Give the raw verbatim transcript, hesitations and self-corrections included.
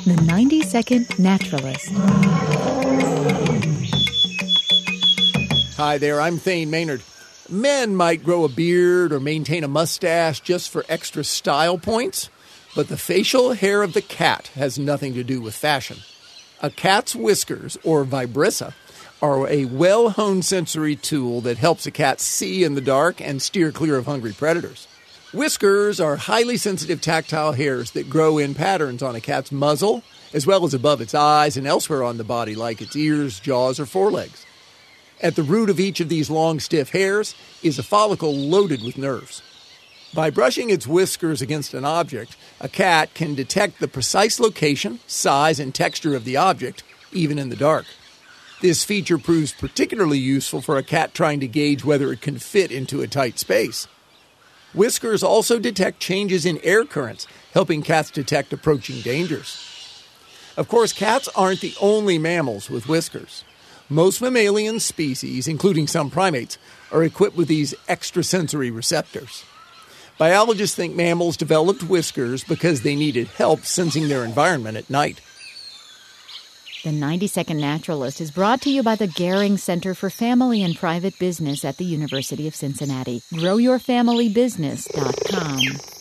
The ninety-second Naturalist. Hi there, I'm Thane Maynard. Men might grow a beard or maintain a mustache just for extra style points, but the facial hair of the cat has nothing to do with fashion. A cat's whiskers, or vibrissa, are a well-honed sensory tool that helps a cat see in the dark and steer clear of hungry predators. Whiskers are highly sensitive tactile hairs that grow in patterns on a cat's muzzle, as well as above its eyes and elsewhere on the body, like its ears, jaws, or forelegs. At the root of each of these long, stiff hairs is a follicle loaded with nerves. By brushing its whiskers against an object, a cat can detect the precise location, size, and texture of the object, even in the dark. This feature proves particularly useful for a cat trying to gauge whether it can fit into a tight space. Whiskers also detect changes in air currents, helping cats detect approaching dangers. Of course, cats aren't the only mammals with whiskers. Most mammalian species, including some primates, are equipped with these extrasensory receptors. Biologists think mammals developed whiskers because they needed help sensing their environment at night. The ninety-second Naturalist is brought to you by the Gehring Center for Family and Private Business at the University of Cincinnati. grow your family business dot com.